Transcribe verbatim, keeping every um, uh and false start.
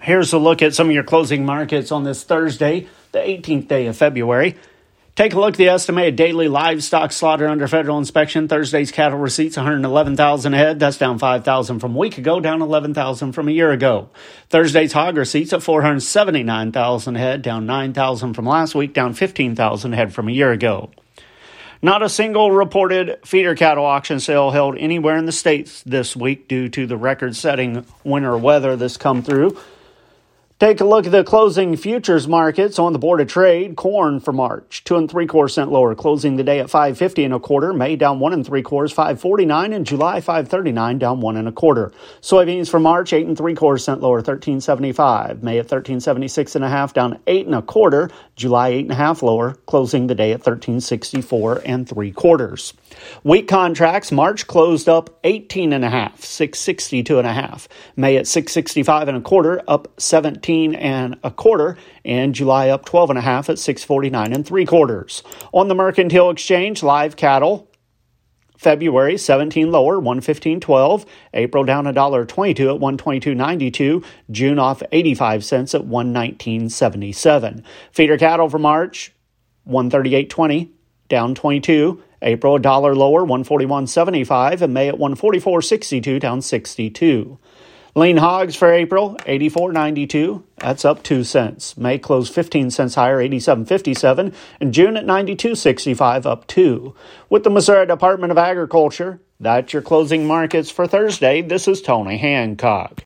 Here's a look at some of your closing markets on this Thursday, the eighteenth day of February. Take a look at the estimated daily livestock slaughter under federal inspection. Thursday's cattle receipts, one hundred eleven thousand head. That's down five thousand from a week ago, down eleven thousand from a year ago. Thursday's hog receipts at four hundred seventy-nine thousand head, down nine thousand from last week, down fifteen thousand head from a year ago. Not a single reported feeder cattle auction sale held anywhere in the states this week due to the record-setting winter weather that's come through. Take a look at the closing futures markets on the Board of Trade. Corn for March, two and three quarter cent lower, closing the day at five fifty and a quarter. May down one and three quarters, five forty-nine, and July five thirty-nine, down one and a quarter. Soybeans for March, eight and three quarter cent lower, thirteen seventy-five. May at thirteen seventy-six and a half, down eight and a quarter. July eight and a half lower, closing the day at thirteen sixty-four and three quarters. Wheat contracts, March closed up eighteen and a half, six sixty-two and a half. May at six sixty-five and a quarter, up seventeen and a quarter, and July up twelve and a half at six forty-nine and three quarters. On the Mercantile Exchange, live cattle, February seventeen lower, one fifteen twelve. April down one dollar twenty-two at one twenty-two ninety-two. June off eighty-five cents at one nineteen seventy-seven. Feeder cattle for March, one thirty-eight twenty, down twenty-two. April a dollar lower, one forty-one seventy-five, and May at one forty-four sixty-two, down sixty-two. Lean hogs for April, eighty-four ninety-two. That's up two cents. May closed fifteen cents higher, eighty-seven fifty-seven. And June at ninety-two sixty-five, up two. With the Missouri Department of Agriculture, that's your closing markets for Thursday. This is Tony Hancock.